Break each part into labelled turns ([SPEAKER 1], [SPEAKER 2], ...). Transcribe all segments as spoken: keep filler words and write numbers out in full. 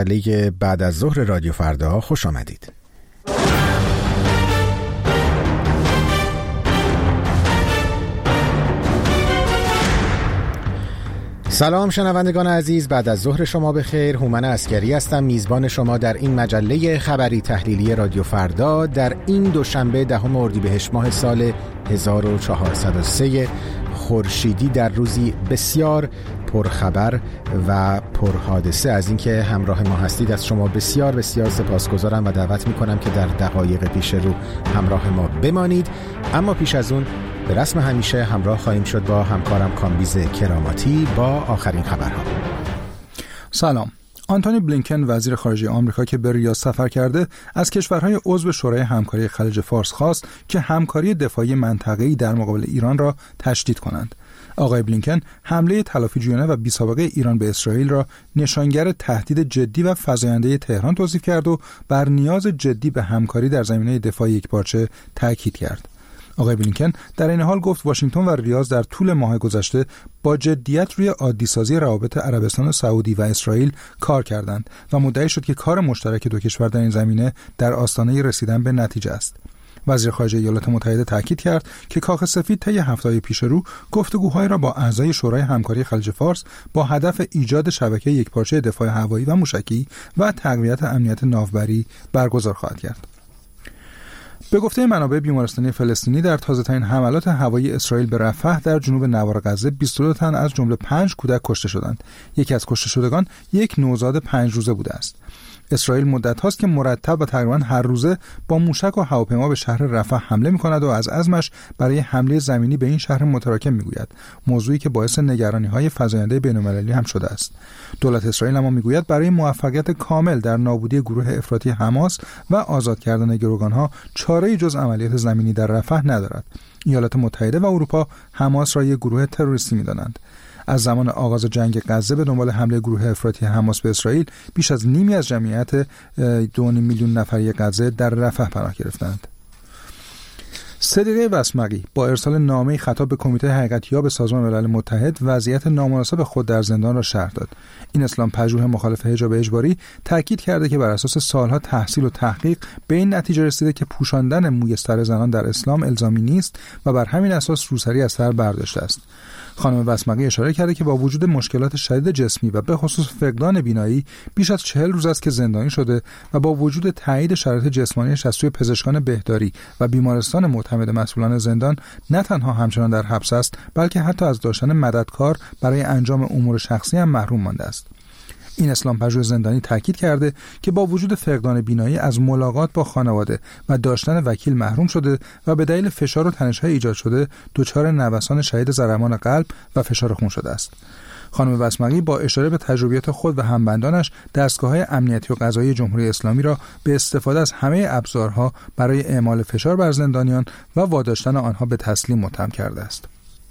[SPEAKER 1] لیگ بعد از ظهر رادیو فردا خوش آمدید. سلام شنوندگان عزیز، بعد از ظهر شما بخیر. هومن عسکری هستم، میزبان شما در این مجله خبری تحلیلی رادیو فردا در این دوشنبه دهم اردیبهشت ماه سال هزار و چهارصد و سه خورشیدی، در روزی بسیار پرخبر و پرحادثه. از اینکه همراه ما هستید از شما بسیار بسیار سپاسگزارم و دعوت میکنم که در دقایق پیش رو همراه ما بمانید. اما پیش از اون به رسم همیشه همراه خواهیم شد با همکارم کامبیز کراماتی با آخرین خبرها.
[SPEAKER 2] سلام. آنتونی بلینکن وزیر خارجه آمریکا که به ریاض سفر کرده از کشورهای عضو شورای همکاری خلیج فارس خواست که همکاری دفاعی منطقه‌ای در مقابل ایران را تشدید کنند. آقای بلینکن حمله تلافی‌جویانه و بی‌سابقه ایران به اسرائیل را نشانگر تهدید جدی و فزاینده تهران توصیف کرد و بر نیاز جدی به همکاری در زمینه دفاع یکپارچه تاکید کرد. آقای بلینکن در این حال گفت واشنگتن و ریاض در طول ماه گذشته با جدیت روی عادی‌سازی روابط عربستان سعودی و اسرائیل کار کردند و مدعی شد که کار مشترک دو کشور در این زمینه در آستانه رسیدن به نتیجه است. وزیر خارجه ایالات متحده تاکید کرد که کاخ سفید طی هفته‌های پیش رو گفتگوهای را با اعضای شورای همکاری خلیج فارس با هدف ایجاد شبکه یکپارچه دفاع هوایی و موشکی و تقویت امنیت ناوبری برگزار خواهد کرد. به گفته منابع بیمارستانی فلسطینی در تازه‌ترین حملات هوایی اسرائیل به رفح در جنوب نوار غزه بیست و دو تن از جمله پنج کودک کشته شدند. یکی از کشته شدگان یک نوزاد پنج روزه بوده است. اسرائیل مدت هاست که مرتب و تقریبا هر روزه با موشک و هواپیما به شهر رفح حمله می‌کند و از عزمش برای حمله زمینی به این شهر متراکم می‌گوید، موضوعی که باعث نگرانی‌های فزاینده بین‌المللی هم شده است. دولت اسرائیل اما می‌گوید برای موفقیت کامل در نابودی گروه افراطی حماس و آزاد کردن گروگان‌ها چاره‌ای جز عملیات زمینی در رفح ندارد. ایالات متحده و اروپا حماس را یک گروه تروریستی می‌دانند. از زمان آغاز جنگ غزه به دنبال حمله گروه افراطی حماس به اسرائیل بیش از نیمی از جمعیت دو میلیون نفری غزه در رفح پناه گرفتند. صدیقه وسمقی با ارسال نامه‌ای خطاب به کمیته حقیقت‌یاب سازمان ملل متحد وضعیت نامناسب خود در زندان را شرح داد. این اسلام پژوه مخالف حجاب اجباری تاکید کرده که بر اساس سالها تحصیل و تحقیق به این نتیجه رسیده که پوشاندن موی سر زنان در اسلام الزامی نیست و بر همین اساس روسری از سر برداشته است. خانم وسمقی اشاره کرده که با وجود مشکلات شدید جسمی و به خصوص فقدان بینایی بیش از چهل روز است که زندانی شده و با وجود تایید شرایط جسمانیش از سوی پزشکان بهداری و بیمارستان معتمد مسئولان زندان نه تنها همچنان در حبس است، بلکه حتی از داشتن مددکار برای انجام امور شخصی هم محروم مانده است. این اسلام پژوه زندانی تاکید کرده که با وجود فقدان بینایی از ملاقات با خانواده و داشتن وکیل محروم شده و به دلیل فشار و تنش‌های ایجاد شده دچار نوسان شدید ضربان قلب و فشار خون شده است. خانم وسمقی با اشاره به تجربیات خود و همبندانش دستگاه‌های امنیتی و قضایی جمهوری اسلامی را به استفاده از همه ابزارها برای اعمال فشار بر زندانیان و واداشتن آنها به تسلیم متهم کرده است.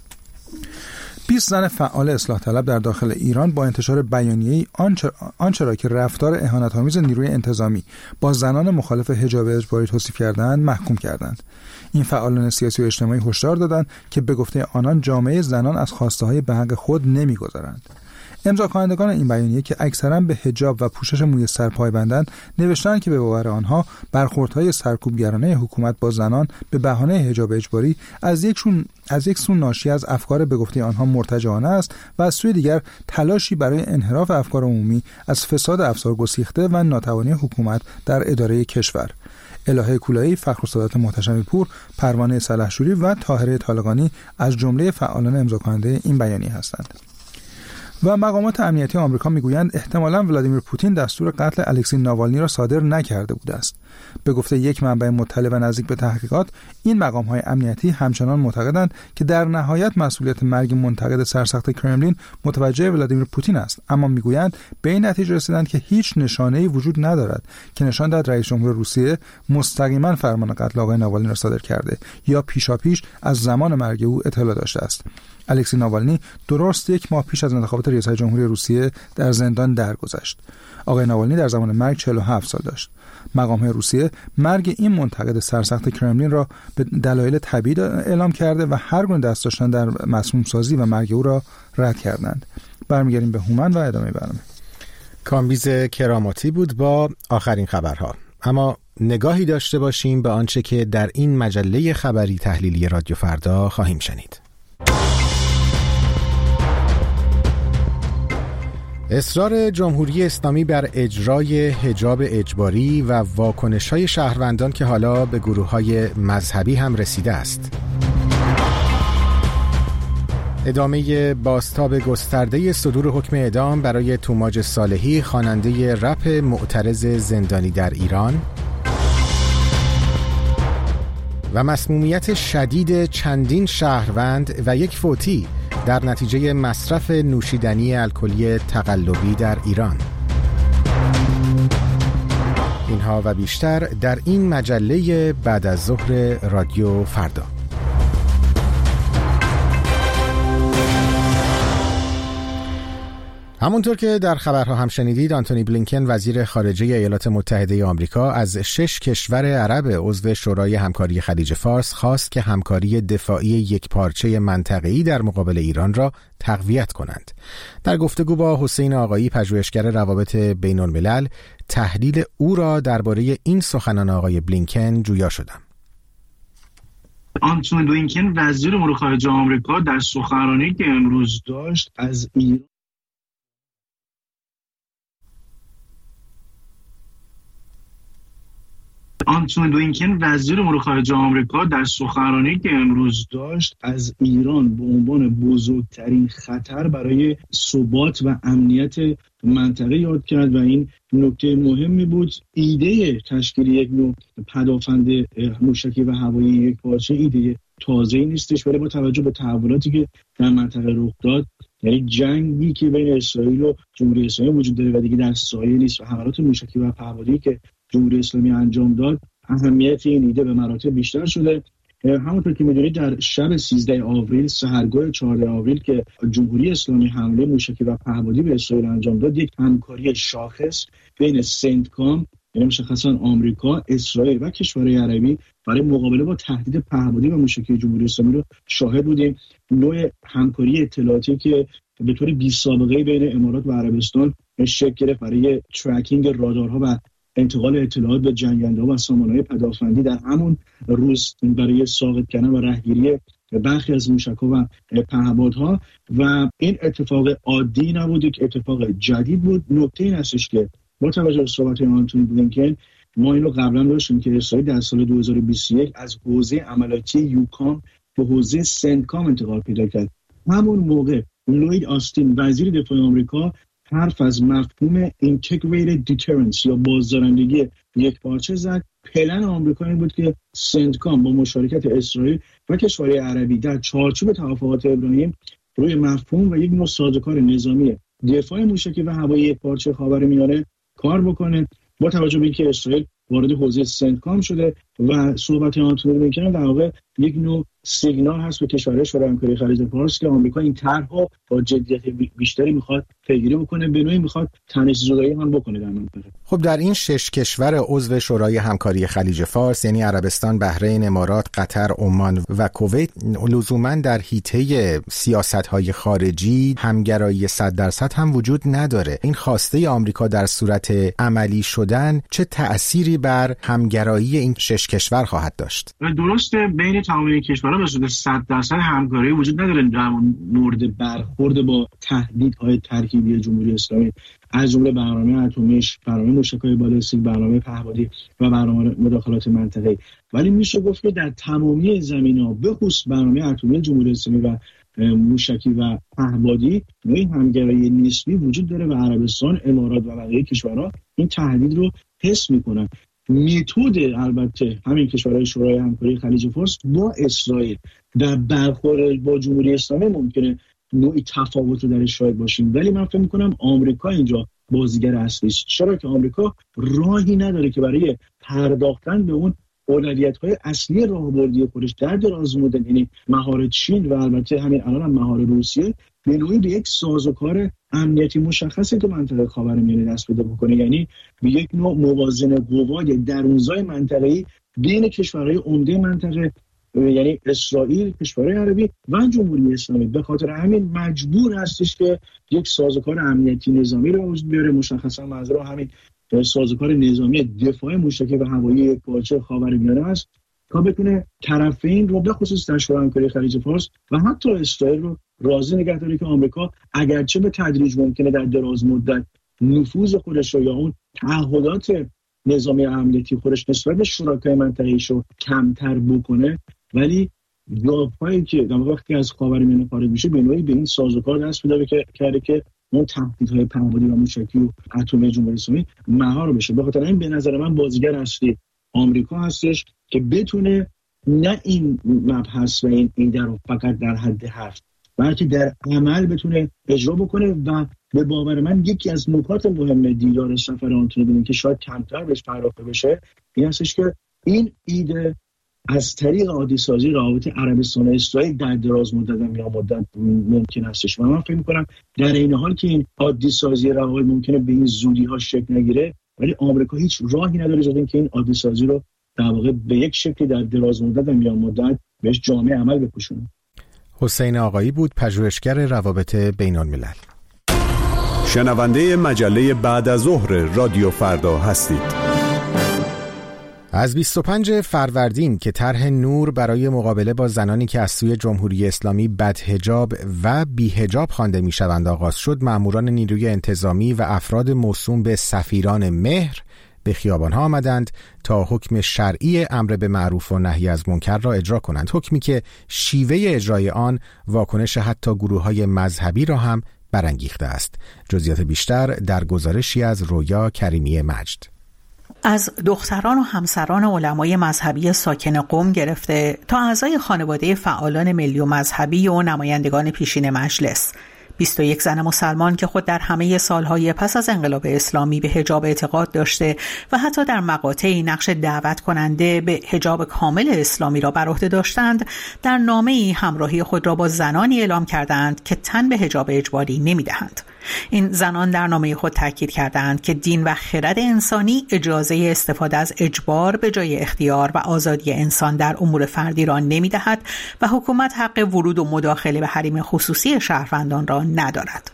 [SPEAKER 2] بیست زن فعال اصلاح طلب در داخل ایران با انتشار بیانیه‌ای آنچه را که رفتار اهانت‌آمیز نیروی انتظامی با زنان مخالف حجاب اجباری توصیف کردند محکوم کردند. این فعالان سیاسی و اجتماعی هشدار دادند که به گفته آنان جامعه زنان از خواسته‌های به حق خود نمی‌گذرند. امضا کنندگان این بیانیه که اکثرا به حجاب و پوشش موی سر پایبندند نوشتند که به باور آنها برخوردهای سرکوبگرانه حکومت با زنان به بهانه حجاب اجباری از یک سو از یک سو ناشی از افکار به گفته آنها مرتجعانه است و از سوی دیگر تلاشی برای انحراف افکار عمومی از فساد افسار گسیخته و ناتوانی حکومت در اداره کشور. الهه کولایی، فخرالسادات محتشمی پور، پروانه سلحشوری و طاهره طالقانی از جمله فعالان امضا کننده این بیانیه هستند. و مقامات امنیتی آمریکا میگویند احتمالاً ولادیمیر پوتین دستور قتل الکسی ناوالنی را صادر نکرده بوده است. به گفته یک منبع مطلع و نزدیک به تحقیقات، این مقام‌های امنیتی همچنان معتقدند که در نهایت مسئولیت مرگ منتقد سرسخت کرملین متوجه ولادیمیر پوتین است، اما میگویند به این نتیجه رسیدند که هیچ نشانه‌ای وجود ندارد که نشان دهد رئیس جمهور روسیه مستقیما فرمان قتل آقای ناوالنی را صادر کرده یا پیشاپیش از زمان مرگ او اطلاع داشته است. الکسی ناوالنی درست یک ماه پیش از انتخابات ریاست جمهوری روسیه در زندان درگذشت. آقای ناوالنی در زمان مرگ چهل و هفت سال داشت. مقام‌های روسیه مرگ این منتقد سرسخت کرملین را به دلایل طبیعی اعلام کرده و هر گونه دست داشتن در مسموم سازی و مرگ او را رد کردند. برمیگردیم به هومن و ادامه برنامه.
[SPEAKER 1] کامبیز کراماتی بود با آخرین خبرها. اما نگاهی داشته باشیم به آنچه که در این مجله خبری تحلیلی رادیو فردا خواهیم شنید. اصرار جمهوری اسلامی بر اجرای حجاب اجباری و واکنش‌های شهروندان که حالا به گروه‌های مذهبی هم رسیده است. ادامه بازتاب گسترده صدور حکم اعدام برای توماج صالحی، خواننده رپ معترض زندانی در ایران. و مسمومیت شدید چندین شهروند و یک فوتی در نتیجه مصرف نوشیدنی الکلی تقلبی در ایران. اینها و بیشتر در این مجله بعد از ظهر رادیو فردا. همونطور که در خبرها هم شنیدید، آنتونی بلینکن وزیر خارجه ایالات متحده آمریکا از شش کشور عرب عضو شورای همکاری خلیج فارس خواست که همکاری دفاعی یکپارچه منطقه‌ای در مقابل ایران را تقویت کنند. در گفتگو با حسین آقایی، پژوهشگر روابط بین الملل، تحلیل او را درباره این سخنان آقای بلینکن جویا شدم.
[SPEAKER 3] آنتونی بلینکن وزیر امور خارجه آمریکا در سخنرانی که امروز داشت از ایران آنتونی بلینکن وزیر امور خارجه آمریکا در سخنرانی که امروز داشت از ایران به عنوان بزرگترین خطر برای ثبات و امنیت منطقه یاد کرد و این نکته مهمی بود. ایده تشکیل یک نوع پدافند موشکی و هوایی یکپارچه ایده تازه‌ای نیستش، ولی با توجه به تحولاتی که در منطقه رخ داد، یعنی جنگی که بین اسرائیل و جمهوری اسلامی وجود داره و دیگه در سایه نیست و حملات موشکی و پهپادی که جمهوری اسلامی انجام داد، اهمیت این ایده به مراتب بیشتر شده. همونطور که می‌دونید در شب سیزده آوریل، سحرگاه چهارده آوریل که جمهوری اسلامی حمله موشکی و پهپادی به اسرائیل انجام داد، یک همکاری شاخص بین سنتکام، یعنی مشخصا آمریکا، اسرائیل و کشورهای عربی برای مقابله با تهدید پهپادی و موشکی جمهوری اسلامی رو شاهد بودیم. نوع همکاری اطلاعاتی که به طور بی‌سابقه بین امارات و عربستان شکل گرفت برای ترکینگ رادارها و انتقال اطلاعات به جنگنده‌ها و سامانه‌های پدافندی در همون روز برای ساقط کردن و رهگیری برخی از موشک‌ها و پهپادها. و این اتفاق عادی نبود، یک اتفاق جدید بود. نکته این هستش که با توجه به صحبت آنتونی بلینکن، ما اینو قبلا داشتیم که اسرائیل در سال دو هزار و بیست و یک از حوزه عملیاتی یوکام به حوزه سنتکام انتقال پیدا کرد. همون موقع لوید آستین وزیر دفاع آمریکا حرف از مفهوم integrated deterrence یا بازدارندگی یکپارچه زد. پلن آمریکا این بود که سنتکام با مشارکت اسرائیل و کشورهای عربی در چارچوب توافقات ابراهیم روی مفهوم و یک نوع سازوکار نظامی دفاع موشکی و هوایی یکپارچه خاورمیانه کار بکنه. با توجه به اینکه اسرائیل وارد حوزه سنتکام شده و صحبت آنتونی بلینکن در واقع یک نوع سیگنال هست به کشورهای شورای همکاری خلیج فارس که آمریکا این طرحو با جدیت بیشتری میخواد پیگیری بکنه، به نوعی میخواد تنش‌زدایی هم بکنه در منطقه.
[SPEAKER 1] خب در این شش کشور عضو شورای همکاری خلیج فارس، یعنی عربستان، بحرین، امارات، قطر، عمان و کویت، لزوما در حیطه سیاست‌های خارجی همگرایی صد درصد هم وجود نداره. این خواسته آمریکا در صورت عملی شدن چه تأثیری بر همگرایی این شش کشور خواهد داشت؟
[SPEAKER 3] درسته بین تمام کشورها به صورت صد درصد همکاری وجود نداره در مورد برخورد با تهدیدهای ترکیبی جمهوری اسلامی، از جمله برنامه اتمیش، برنامه موشک‌های بالستیک، برنامه پهپادی و برنامه مداخلات منطقه‌ای. ولی میشه گفت که در تمامی زمینه‌ها، به خصوص برنامه اتمی جمهوری اسلامی و موشکی و پهپادی، نوعی همگرایی نسبی وجود داره و عربستان، امارات و بقیه کشورها این تهدید رو حس می‌کنن. متد البته همین کشورهای شورای همکاری خلیج فارس با اسرائیل در برخورد با جمهوری اسلامی ممکنه نوعی تفاوت رو درش شاهد باشیم، ولی من فکر می‌کنم آمریکا اینجا بازیگر اصلی است. چرا که آمریکا راهی نداره که برای پرداختن به اون اولویت‌های اصلی راهبردی خودش در دراز مدت، یعنی مهار چین و البته همین الان هم مهار روسیه، به نوعی به یک سازوکار امنیتی مشخصی تو منطقه خاورمیانه دست پیدا بکنه، یعنی به یک نوع موازنه قوای درونزای منطقه‌ای بین کشورهای عمده منطقه یعنی اسرائیل، کشورهای عربی و جمهوری اسلامی. به خاطر همین مجبور هستش که یک سازوکار امنیتی نظامی رو وجود بیاره. مشخصا منظور همین سازوکار نظامی دفاع مشترک و هوایی یکپارچه خاورمیانه است تا بتونه طرفین رو به خصوص در شورای همکاری خلیج فارس و حتی اسرائیل رو راضی نگه داره که آمریکا اگرچه به تدریج ممکنه در دراز مدت نفوذ خودش رو یا اون تعهدات نظامی امنیتی خودش نسبت به شرکای منطقه‌ایش رو کمتر بکنه، ولی گاپایی که در وقتی از خاورمیانه خارج میشه به نوعی به این سازوکار دست پیدا کرده که اون تهدیدهای پناهندگی و موشکی و اتمی جمهوری اسلامی مهار بشه. به خاطر این به نظر من بازیگر اصلی آمریکا هستش که بتونه نه این مبحث و این ایده رو فقط در حد حرف بلکه در عمل بتونه اجرا بکنه. و به باور من یکی از نکات مهم دیدار سفر آنتونی بلینکن که شاید کمتر بهش پرداخته بشه این هستش که این ایده از طریق عادی سازی روابط عربستان و اسرائیل در دراز مدت یا مدت ممکن هستش و من فکر می‌کنم در این حال که این عادی سازی روابط ممکنه به این زودی ها شکل نگیره، ولی آمریکا هیچ راهی نداره جز اینکه این عادی سازی رو در واقع به یک شکلی در دراز مدت یا مدت بهش جامع عمل بپوشونه.
[SPEAKER 1] حسین آقایی بود، پژوهشگر روابط بین‌الملل.
[SPEAKER 4] شنونده مجله بعد از ظهر رادیو فردا هستید.
[SPEAKER 1] از بیست و پنجم فروردین که طرح نور برای مقابله با زنانی که از سوی جمهوری اسلامی بدحجاب و بی‌حجاب خوانده می‌شوند آغاز شد، ماموران نیروی انتظامی و افراد موسوم به سفیران مهر به خیابان‌ها آمدند تا حکم شرعی امر به معروف و نهی از منکر را اجرا کنند، حکمی که شیوه اجرای آن واکنش حتی گروه‌های مذهبی را هم برانگیخته است. جزئیات بیشتر در گزارشی از رویا کریمی مجد.
[SPEAKER 5] از دختران و همسران علمای مذهبی ساکن قم گرفته تا اعضای خانواده فعالان ملی و مذهبی و نمایندگان پیشین مجلس، بیست و یک زن مسلمان که خود در همه سالهای پس از انقلاب اسلامی به حجاب اعتقاد داشته و حتی در مقاطعی نقش دعوت کننده به حجاب کامل اسلامی را بر عهده داشتند، در نامه‌ای همراهی خود را با زنانی اعلام کردند که تن به حجاب اجباری نمی‌دهند. این زنان در نامه خود تاکید کردند که دین و خرد انسانی اجازه استفاده از اجبار به جای اختیار و آزادی انسان در امور فردی را نمی‌دهد و حکومت حق ورود و مداخله به حریم خصوصی شهروندان را ندارد.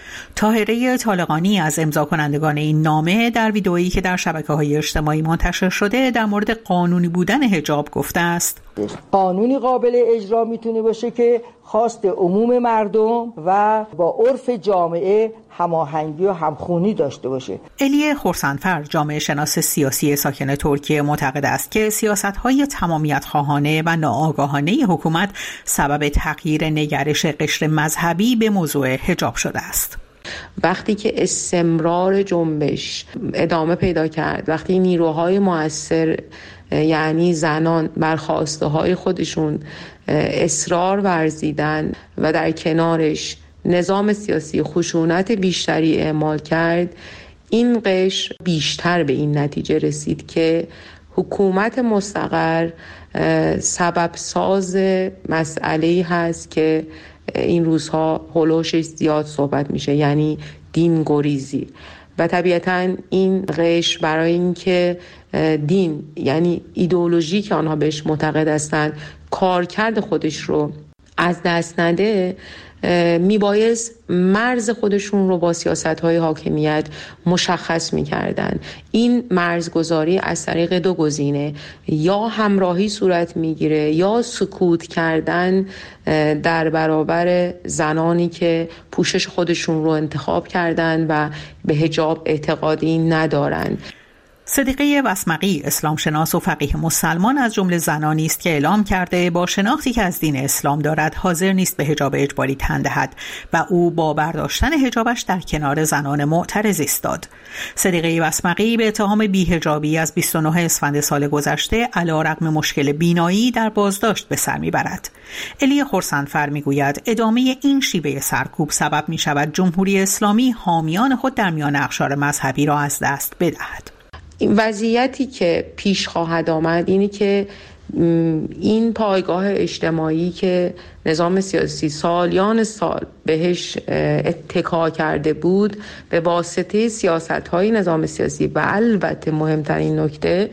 [SPEAKER 5] طاهره طالقانی از امضا کنندگان این نامه در ویدئویی که در شبکه‌های اجتماعی منتشر شده در مورد قانونی بودن حجاب گفته است:
[SPEAKER 6] قانونی قابل اجرا میتونه باشه که خواست عموم مردم و با عرف جامعه هماهنگی و همخوانی داشته باشه.
[SPEAKER 5] الیه خورسندفر، جامعه شناس سیاسی ساکن ترکیه، معتقد است که سیاست‌های تمامیت خواهانه و ناآگاهانه حکومت سبب تغییر نگرش قشر مذهبی به موضوع حجاب شده است.
[SPEAKER 7] وقتی که استمرار جنبش ادامه پیدا کرد، وقتی نیروهای مؤثر یعنی زنان بر خواسته های خودشون اصرار ورزیدن و در کنارش نظام سیاسی خشونت بیشتری اعمال کرد، این قشر بیشتر به این نتیجه رسید که حکومت مستقر سبب ساز مسئله‌ای هست که این روزها هولوشش زیاد صحبت میشه، یعنی دین گریزی. و طبیعتاً این قشر برای اینکه دین یعنی ایدئولوژی که آنها بهش معتقد هستند کارکرد خودش رو از دست نده، میبایست مرز خودشون رو با سیاست‌های حاکمیت مشخص می‌کردن. این مرزگذاری از طریق دو گزینه، یا همراهی صورت میگیره یا سکوت کردن در برابر زنانی که پوشش خودشون رو انتخاب کردن و به حجاب اعتقادی ندارن.
[SPEAKER 5] صدیقه وسمقی، اسلام شناس و فقیه مسلمان، از جمله زنانی است که اعلام کرده با شناختی که از دین اسلام دارد حاضر نیست به حجاب اجباری تن دهد و او با برداشتن حجابش در کنار زنان معترض ایستاد. صدیقه وسمقی به اتهام بی‌حجابی از بیست و نه اسفند سال گذشته علیرغم مشکل بینایی در بازداشت به سر میبرد. الی خورسندفر میگوید ادامه این شیوه سرکوب سبب میشود جمهوری اسلامی حامیان خود در میان اقشار مذهبی را از دست بدهد.
[SPEAKER 7] وضعیتی که پیش خواهد آمد اینی که این پایگاه اجتماعی که نظام سیاسی سالیان سال بهش اتکا کرده بود، به واسطه سیاست‌های نظام سیاسی و البته مهمترین نکته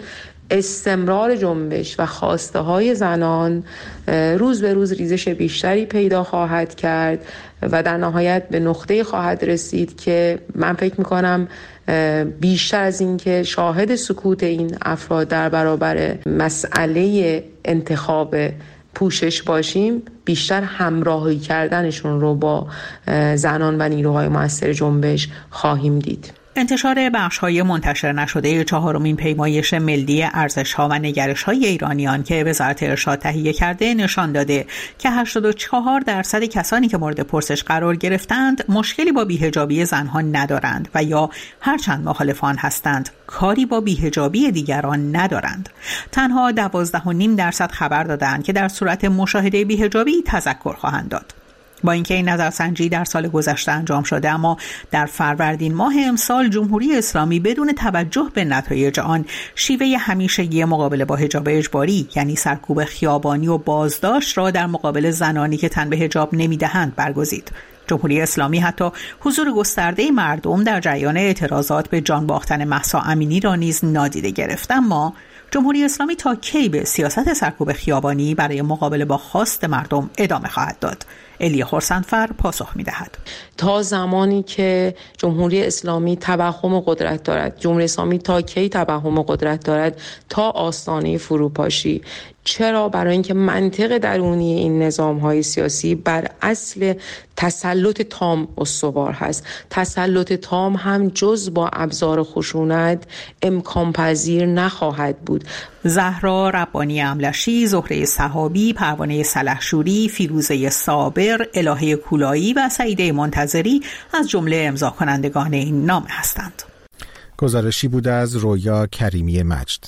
[SPEAKER 7] استمرار جنبش و خواسته های زنان روز به روز ریزش بیشتری پیدا خواهد کرد و در نهایت به نقطه خواهد رسید که من فکر میکنم بیشتر از این که شاهد سکوت این افراد در برابر مسئله انتخاب پوشش باشیم، بیشتر همراهی کردنشون رو با زنان و نیروهای مؤثر جنبش خواهیم دید.
[SPEAKER 5] انتشار بخش‌های منتشر نشده چهارمین پیمایش ملی ارزش‌ها و نگرش‌های ایرانیان که وزارت ارشاد تهیه کرده نشان داده که هشتاد و چهار درصد کسانی که مورد پرسش قرار گرفتند مشکلی با بی‌حجابی زنها ندارند و یا هرچند مخالف آن هستند کاری با بی‌حجابی دیگران ندارند. تنها دوازده و نیم درصد خبر دادند که در صورت مشاهده بی‌حجابی تذکر خواهند داد. با اینکه این نظرسنجی در سال گذشته انجام شده، اما در فروردین ماه امسال جمهوری اسلامی بدون توجه به نتایج آن شیوه همیشگی مقابله با حجاب اجباری، یعنی سرکوب خیابانی و بازداشت را در مقابل زنانی که تن به حجاب نمیدهند برگزید. جمهوری اسلامی حتی حضور گسترده مردم در جریان اعتراضات به جان باختن مهسا امینی را نیز نادیده گرفت. اما جمهوری اسلامی تا کی به سیاست سرکوب خیابانی برای مقابله با خواست مردم ادامه خواهد داد؟ الیا خرسندفر پاسخ می‌دهد.
[SPEAKER 7] تا زمانی که جمهوری اسلامی توهم قدرت دارد، جمهوری اسلامی تا کی توهم قدرت دارد؟ تا آستانه فروپاشی. چرا؟ برای اینکه منطق درونی این نظام‌های سیاسی بر اصل تسلط تام استوار هست. تسلط تام هم جز با ابزار خشونت امکان پذیر نخواهد بود.
[SPEAKER 5] زهرا ربانی املشی، زهره صحابی، پروانه سلحشوری، فیروزه صابر، الهه کولایی و سعیده منتظری از جمله امضا کنندگان این نامه هستند.
[SPEAKER 1] گزارشی بود از رویا کریمی مجد.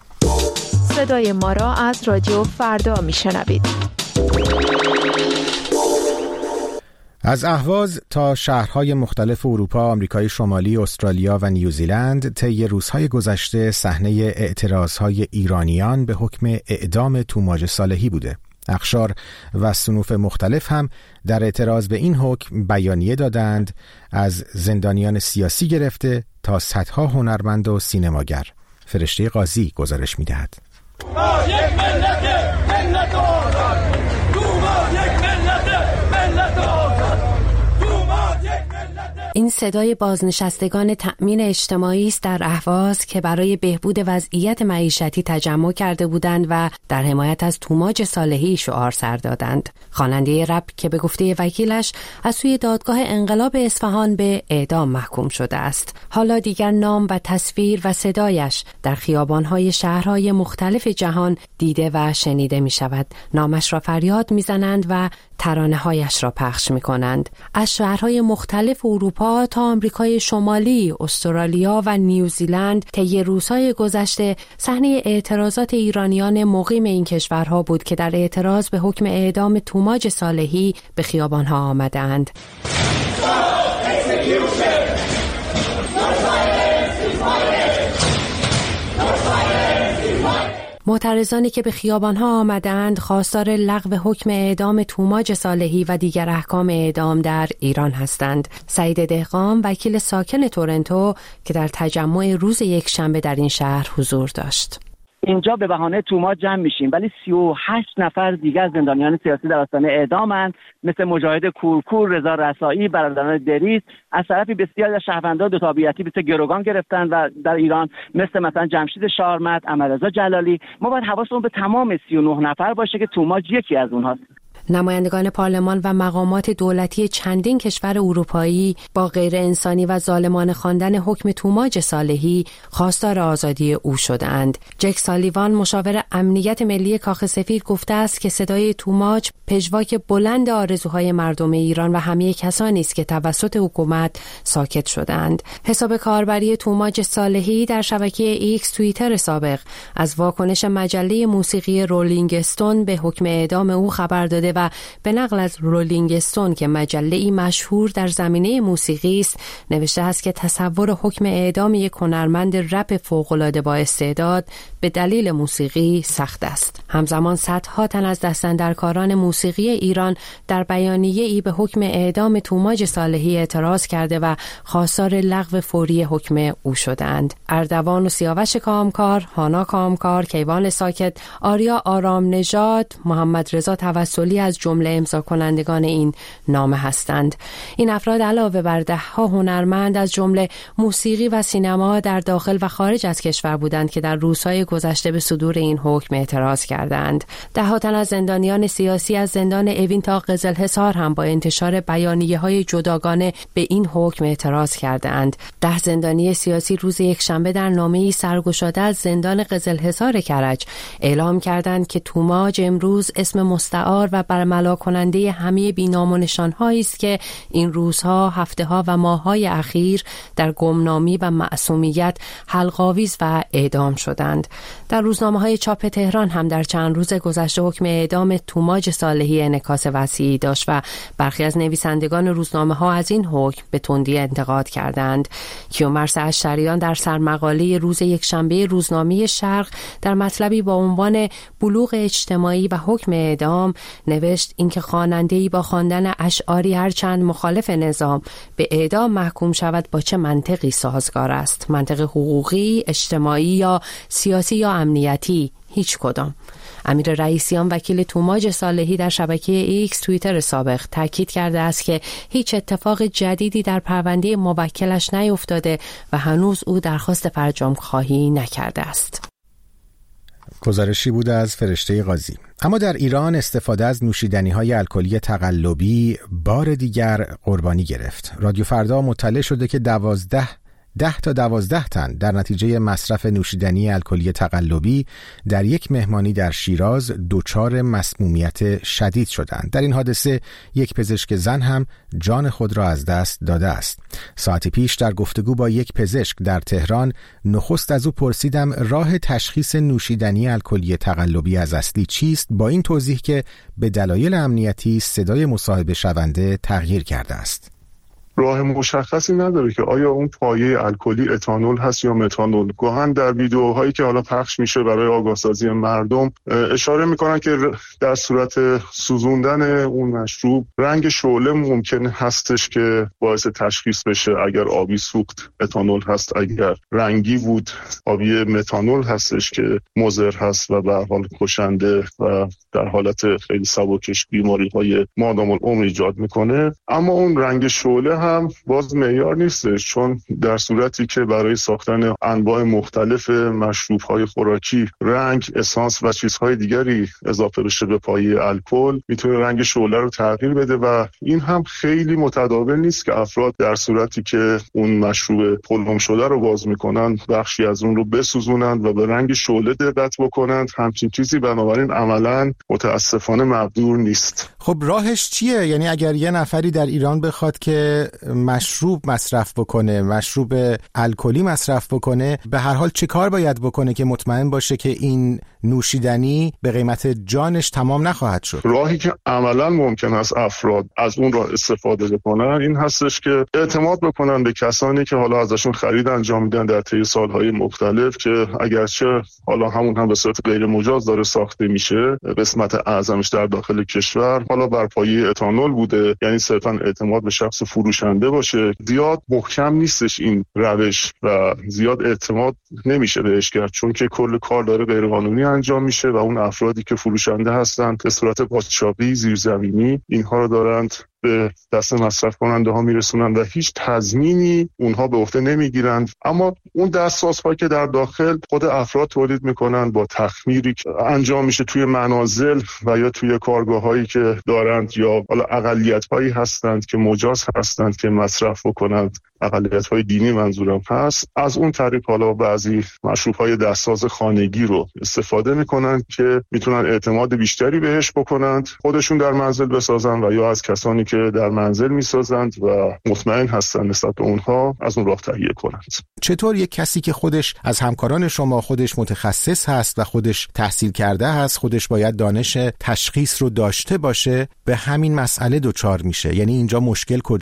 [SPEAKER 8] صدای ما را از رادیو فردا میشنوید.
[SPEAKER 1] از اهواز تا شهرهای مختلف اروپا، آمریکای شمالی، استرالیا و نیوزیلند طی روزهای گذشته صحنه اعتراضهای ایرانیان به حکم اعدام توماج صالحی بوده. اقشار و صنوف مختلف هم در اعتراض به این حکم بیانیه دادند، از زندانیان سیاسی گرفته تا صدها هنرمند و سینماگر. فرشته قاضی گزارش می‌دهد.
[SPEAKER 9] ما یک ملت ملت آزاد، تو ما یک ملت ملت آزاد، تو ما یک ملت.
[SPEAKER 10] این صدای بازنشستگان تأمین اجتماعی است در اهواز که برای بهبود وضعیت معیشتی تجمع کرده بودند و در حمایت از توماج صالحی شعار سر دادند. خواننده رپ که به گفته وکیلش از سوی دادگاه انقلاب اصفهان به اعدام محکوم شده است، حالا دیگر نام و تصویر و صدایش در خیابان‌های شهرهای مختلف جهان دیده و شنیده می شود. نامش را فریاد می زنند و ترانه‌هایش را پخش می کنند. از شهرهای مختلف اروپا تا آمریکای شمالی، استرالیا و نیوزیلند طی روزهای گذشته صحنه اعتراضات ایرانیان مقیم این کشورها بود که در اعتراض به حکم اعدام توماج صالحی به خیابان‌ها آمدند. معترضانی که به خیابان‌ها آمدند خواستار لغو حکم اعدام توماج صالحی و دیگر احکام اعدام در ایران هستند. سعید دهقان، وکیل ساکن تورنتو که در تجمع روز یکشنبه در این شهر حضور داشت.
[SPEAKER 11] اینجا به بهانه توماج جمع میشیم، ولی سی و هشت نفر دیگر از زندانیان سیاسی در آستانه اعدامند، مثل مجاهد کورکور، رضا رسایی، برادران دریس. از طرفی بسیاری از شهروندان دو تابعیتی مثل گروگان گرفتن و در ایران مثل مثلا جمشید شارمت، احمدرضا جلالی. ما باید حواسمون به تمام سی و نه نفر باشه که توماج یکی از اونهاست.
[SPEAKER 10] نمایندگان پارلمان و مقامات دولتی چندین کشور اروپایی با غیر انسانی و ظالمانه خواندن حکم توماج صالحی خواستار آزادی او شدند. جک سالیوان، مشاور امنیت ملی کاخ سفید، گفته است که صدای توماج پژواک بلند آرزوهای مردم ایران و همه کسانی است که توسط حکومت ساکت شدند. حساب کاربری توماج صالحی در شبکه ایکس توییتر سابق از واکنش مجله موسیقی رولینگ استون به حکم اعدام او خبر داده و به نقل از رولینگ استون که مجله‌ای مشهور در زمینه موسیقی است نوشته است که تصور حکم اعدام یک هنرمند رپ فوق‌العاده با استعداد به دلیل موسیقی سخت است. همزمان صدها تن از دستاندرکاران موسیقی ایران در بیانیه‌ای به حکم اعدام توماج صالحی اعتراض کرده و خواستار لغو فوری حکم او شدند. اردوان و سیاوش کامکار، هانا کامکار، کیوان ساکت، آریا آرام نژاد، محمد رضا توسلی از جمله امضا کنندگان این نامه هستند. این افراد علاوه بر ده‌ها هنرمند از جمله موسیقی و سینما در داخل و خارج از کشور بودند که در روزهای گذشته به صدور این حکم اعتراض کردند. ده‌ها تن از زندانیان سیاسی از زندان اوین تا قزلحصار هم با انتشار بیانیه‌های جداگانه به این حکم اعتراض کردند. ده زندانی سیاسی روز یکشنبه در نامه‌ای سرگشاده از زندان قزلحصار کرج اعلام کردند که توماج امروز اسم مستعار و برملا کننده همه بی‌نام و نشان‌هایی است که این روزها، هفته‌ها و ماه‌های اخیر در گمنامی و معصومیت حلق‌آویز و اعدام شدند. در روزنامه‌های چاپ تهران هم در چند روز گذشته حکم اعدام توماج صالحی انعکاس وسیعی داشت و برخی از نویسندگان روزنامه‌ها از این حکم به تندی انتقاد کردند. کیومرث اشتریان در سرمقاله روز یکشنبه روزنامه شرق در مطلبی با عنوان بلوغ اجتماعی و حکم اعدام نوشت اینکه خواننده‌ای با خواندن اشعاری هرچند مخالف نظام به اعدام محکوم شود با چه منطقی سازگار است؟ منطق حقوقی، اجتماعی یا سیاسی یا امنیتی؟ هیچ کدام. امیر رئیسیان وکیل توماج صالحی در شبکه ایکس توییتر سابق تاکید کرده است که هیچ اتفاق جدیدی در پرونده موکلش نیفتاده و هنوز او درخواست فرجام خواهی نکرده است.
[SPEAKER 1] گزارشی بود از فرشته قاضی. اما در ایران استفاده از نوشیدنی‌های الکلی تقلبی بار دیگر قربانی گرفت. رادیو فردا مطلع شده که دوازده ده تا دوازده تن در نتیجه مصرف نوشیدنی الکلی تقلبی در یک مهمانی در شیراز دچار مسمومیت شدید شدند. در این حادثه یک پزشک زن هم جان خود را از دست داده است. ساعتی پیش در گفتگو با یک پزشک در تهران نخست از او پرسیدم راه تشخیص نوشیدنی الکلی تقلبی از اصلی چیست، با این توضیح که به دلایل امنیتی صدای مصاحبه شونده تغییر کرده است.
[SPEAKER 12] راه مشخصی نداره که آیا اون پایه الکلی اتانول هست یا متانول. گاهن در ویدیوهایی که حالا پخش میشه برای آگاهسازی مردم اشاره میکنن که در صورت سوزوندن اون مشروب رنگ شعله ممکن هستش که باعث تشخیص بشه. اگر آبی سوخت اتانول هست، اگر رنگی بود آبی متانول هستش که مضر هست و به هر حال کشنده و در حالت خیلی سبکش بیماری‌های مادام العمر ایجاد میکنه. اما اون رنگ شعله هم باز معیار نیستش، چون در صورتی که برای ساختن انواع مختلف مشروب‌های خوراکی رنگ، اسانس و چیزهای دیگری اضافه بشه به پایه الکل، میتونه رنگ شعله رو تغییر بده و این هم خیلی متداول نیست که افراد در صورتی که اون مشروب پلم شده رو باز میکنن بخشی از اون رو بسوزونند و به رنگ شعله دقت بکنند. همچین چیزی بنابراین عملاً متاسفانه مقدور نیست.
[SPEAKER 1] خب راهش چیه؟ یعنی اگر یه نفری در ایران بخواد که مشروب مصرف بکنه، مشروب الکلی مصرف بکنه، به هر حال چه کار باید بکنه که مطمئن باشه که این نوشیدنی به قیمت جانش تمام نخواهد شد؟
[SPEAKER 12] راهی که عملا ممکن است افراد از اون راه استفاده بکنن این هستش که اعتماد بکنن به کسانی که حالا ازشون خرید انجام میدن در طی سالهای مختلف، که اگرچه حالا همون هم به صورت غیر مجاز داره ساخته میشه، قسمت اعظمش در داخل کشور حالا بر پایه اتانول بوده، یعنی صرفا اعتماد به شخص فروشنده باشه. زیاد محکم نیستش این روش و زیاد اعتماد نمیشه بهش کرد، چون که کل کار داره غیر قانونی انجام میشه و اون افرادی که فروشنده هستن به صورت قاچاقی زیرزمینی اینها رو دارند به دست مصرف کننده ها میرسونن و هیچ تضمینی اونها به عهده نمیگیرند. اما اون دستسازها که در داخل خود افراد تولید میکنن با تخمیری که انجام میشه توی منازل و یا توی کارگاه هایی که دارند، یا حالا اقلیت هایی هستند که مجاز هستند که مصرف بکنند، اقلیت های دینی منظورم هست، از اون طریق حالا بعضی مشروب های دستساز خانگی رو استفاده میکنن که میتونن اعتماد بیشتری بهش بکنند، خودشون در منزل بسازن و یا از کسانی که در منزل میسازند و مطمئن هستن نسبت به اونها از اون راه تهیه کنند.
[SPEAKER 1] چطور یک کسی که خودش از همکاران شما خودش متخصص هست و خودش تحصیل کرده هست، خودش باید دانش تشخیص رو داشته باشه، به همین مسئله دچار میشه؟ یعنی اینجا مشکل کجاست؟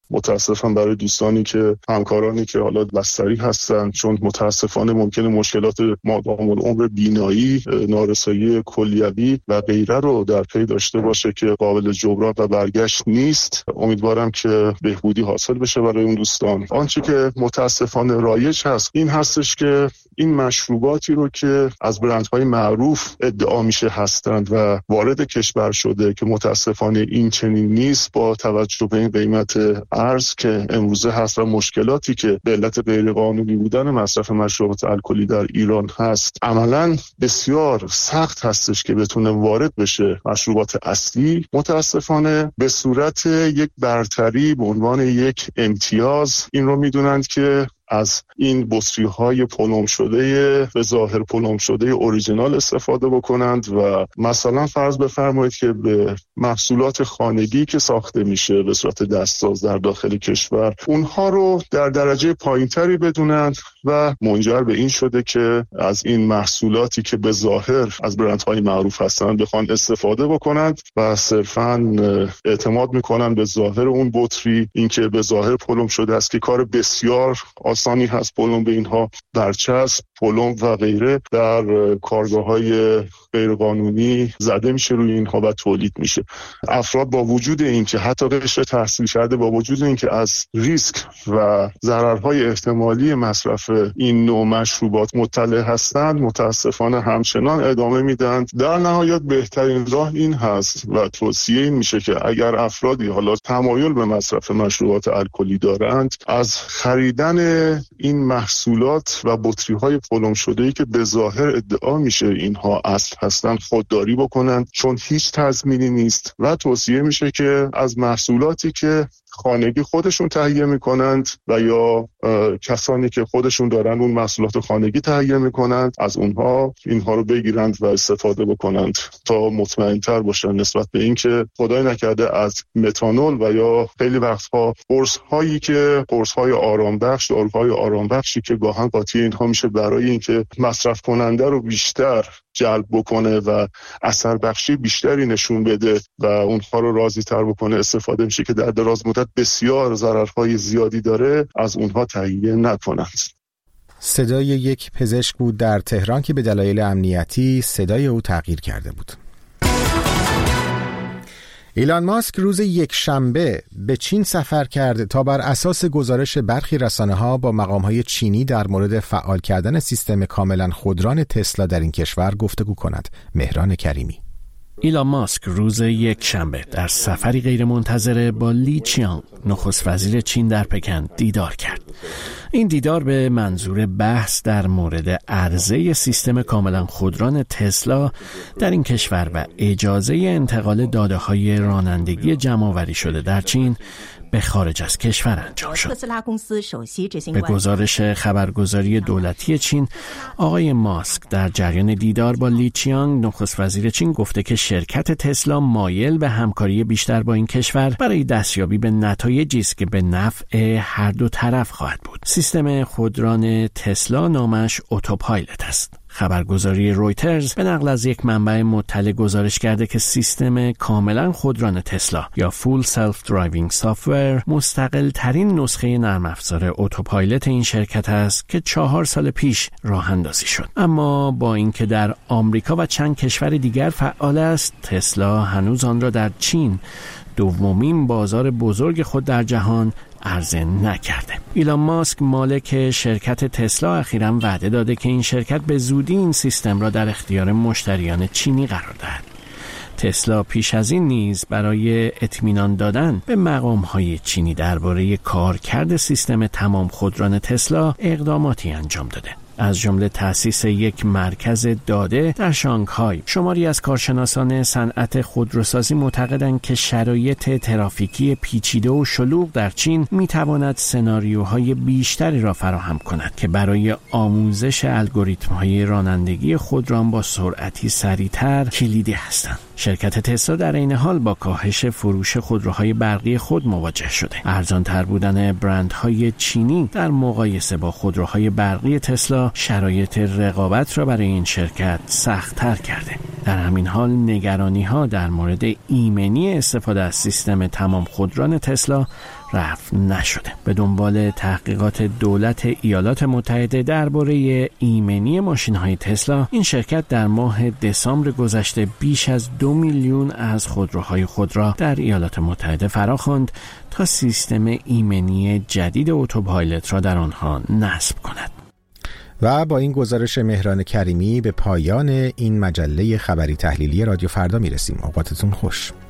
[SPEAKER 12] متاسفم برای دوستانی که همکارانی که حالا بستری هستن، چون متاسفانه ممکنه مشکلات مادام العمر، بینایی، نارسایی کلیوی و غیره رو در پی داشته باشه که قابل جبران و برگشت نیست. امیدوارم که بهبودی حاصل بشه برای اون دوستان. آنچه که متاسفانه رایج هست این هستش که این مشروباتی رو که از برندهای معروف ادعا میشه هستند و وارد کشور شده که متاسفانه این چنین نیست، با توجه به این قیمت ارز که امروزه هست و مشکلاتی که به علت غیرقانونی بودن مصرف مشروبات الکلی در ایران هست، عملاً بسیار سخت هستش که بتونه وارد بشه. مشروبات اصلی متاسفانه به صورت یک برتری به عنوان یک امتیاز این رو میدونند که از این بطری‌های پلم شده به ظاهر پلم شده اوریجینال استفاده بکنند و مثلا فرض بفرمایید که به محصولات خانگی که ساخته میشه به صورت دستساز در داخل کشور اونها رو در درجه پایینتری بدونند و منجر به این شده که از این محصولاتی که به ظاهر از برندهای معروف هستند بخوان استفاده بکنند و صرفاً اعتماد میکنن به ظاهر اون بطری، اینکه به ظاهر پلم شده است که کار بسیار آسانی هست پلم به اینها برچسب، پلم و غیره در کارگاه‌های غیرقانونی زده میشه روی اینها و تولید میشه. افراد با وجود اینکه حتی رشته تحصیل کرده، با وجود اینکه از ریسک و ضررهای احتمالی مصرف این نوع مشروبات مطلع هستند، متاسفانه همچنان ادامه میدن. در نهایت بهترین راه این هست و توصیه این میشه که اگر افرادی حالا تمایل به مصرف مشروبات الکلی دارند، از خریدن این محصولات و بطری‌های پلم شده‌ای که به ظاهر ادعا میشه اینها اصل هستند خودداری بکنند، چون هیچ تضمینی نیست و توصیه میشه که از محصولاتی که خانگی خودشون تهیه میکنند و یا کسانی که خودشون دارن اون محصولات خانگی تهیه میکنند از اونها اینها رو بگیرند و استفاده بکنند تا مطمئن‌تر باشن نسبت به اینکه خدای نکرده از متانول و یا خیلی وقتها قرص هایی که قرص های آرام بخش، داروهای آرام بخشی که گاهن قاطی اینها میشه برای اینکه مصرف کننده رو بیشتر جلب بکنه و اثر بخشی بیشتری نشون بده و اونها رو راضی تر بکنه استفاده میشه که در دراز مدت بسیار ضررهای زیادی داره، از اونها تهیه نکنند.
[SPEAKER 1] صدای یک پزشک بود در تهران که به دلایل امنیتی صدای او تغییر کرده بود. ایلان ماسک روز یک شنبه به چین سفر کرد تا بر اساس گزارش برخی رسانه‌ها با مقام‌های چینی در مورد فعال کردن سیستم کاملا خودران تسلا در این کشور گفتگو کند. مهران کریمی.
[SPEAKER 13] ایلان ماسک روز یک شنبه در سفری غیرمنتظره با لی چیانگ، نخست وزیر چین در پکن، دیدار کرد. این دیدار به منظور بحث در مورد عرضه سیستم کاملا خودران تسلا در این کشور و اجازه انتقال داده‌های رانندگی جمع‌آوری شده در چین به خارج از کشور انجام شد. به گزارش خبرگزاری دولتی چین، آقای ماسک در جریان دیدار با لی چیانگ، نخست وزیر چین، گفته که شرکت تسلا مایل به همکاری بیشتر با این کشور برای دستیابی به نتایجی است که به نفع هر دو طرف خواهد بود. سیستم خودران تسلا نامش اتوپایلوت است. خبرگزاری رویترز به نقل از یک منبع مطلع گزارش کرده که سیستم کاملا خودران تسلا یا فول سلف درایوینگ سافتور مستقل ترین نسخه نرم افزار اتوپایلوت این شرکت است که چهار سال پیش راه اندازی شد. اما با اینکه در آمریکا و چند کشور دیگر فعال است، تسلا هنوز آن را در چین، دومین بازار بزرگ خود در جهان، عرضه نکرده. ایلان ماسک، مالک شرکت تسلا، اخیراً وعده داده که این شرکت به زودی این سیستم را در اختیار مشتریان چینی قرار دهد. تسلا پیش از این نیز برای اطمینان دادن به مقام‌های چینی درباره کارکرد سیستم تمام خودران تسلا اقداماتی انجام داده. از جمله تأسیس یک مرکز داده در شانگهای. شماری از کارشناسان صنعت خودروسازی معتقدند که شرایط ترافیکی پیچیده و شلوغ در چین میتواند سناریوهای بیشتری را فراهم کند که برای آموزش الگوریتم‌های رانندگی خودران با سرعتی سریعتر کلیدی هستند. شرکت تسلا در این حال با کاهش فروش خودروهای برقی خود مواجه شده. ارزان‌تر بودن برندهای چینی در مقایسه با خودروهای برقی تسلا شرایط رقابت را برای این شرکت سخت‌تر کرده. در همین حال نگرانی‌ها در مورد ایمنی استفاده از سیستم تمام خودران تسلا رفع نشده. به دنبال تحقیقات دولت ایالات متحده درباره ایمنی ماشین‌های تسلا، این شرکت در ماه دسامبر گذشته بیش از دو میلیون از خودروهای خود را در ایالات متحده فراخواند تا سیستم ایمنی جدید اتوپایلوت را در آنها نصب کند.
[SPEAKER 1] و با این گزارش مهران کریمی به پایان این مجله خبری تحلیلی رادیو فردا میرسیم. اوقاتتون خوش.